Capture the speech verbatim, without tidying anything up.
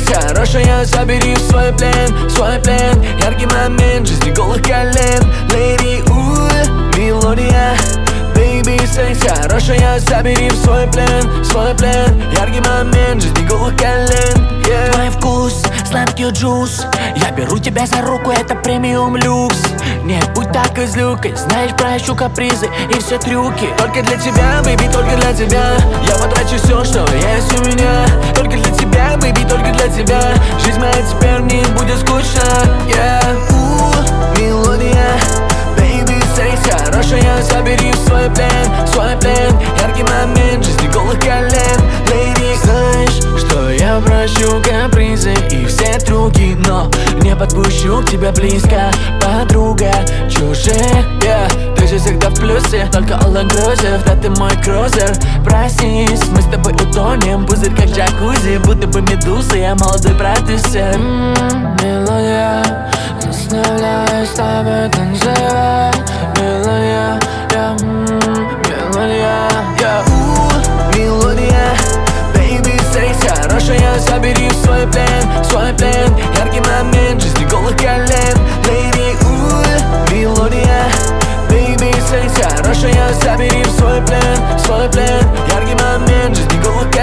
секс хорошая, забери в свой плен, свой плен. Яркий момент жизни голых колен. Lady, у, мелодия. Baby, секс хорошая, забери в свой плен, свой плен. Яркий момент жизни голых колен. Yeah. Твой вкус, сладкий джус. Я беру тебя за руку, это премиум люкс. Нет, будь так излюкой, знаешь, прощу капризы и все трюки. Только для тебя, baby, только для тебя. Я потрачу все, что есть у меня. Только для тебя, baby, только для тебя. Жизнь моя теперь не будет скучна. Yeah. У, мелодия. Baby, секс хорошая, забери в свой плен, свой плен. Яркий момент жизни голых колен. Lady, знаешь, что я прощу капризы и все трюки, но не подпущу к тебе близко, подруга чужая. Yeah. Ты же всегда в плюсе, только all inclusive, да ты мой крузер. Проснись, мы с тобой утонем, пузырь как джакузи, будто бы медузы, я молодой продюсер. Ммм, мелодия, заставляю с тобой танцевать. Мелодия, я, ммм, мелодия, я, у, мелодия. Baby, секс хорошая, забери в свой плен, свой плен. Яркий момент жизни голых колен. Lady, у, мелодия. Baby, секс хорошая, забери в свой плен, свой плен. Яркий момент жизни голых колен.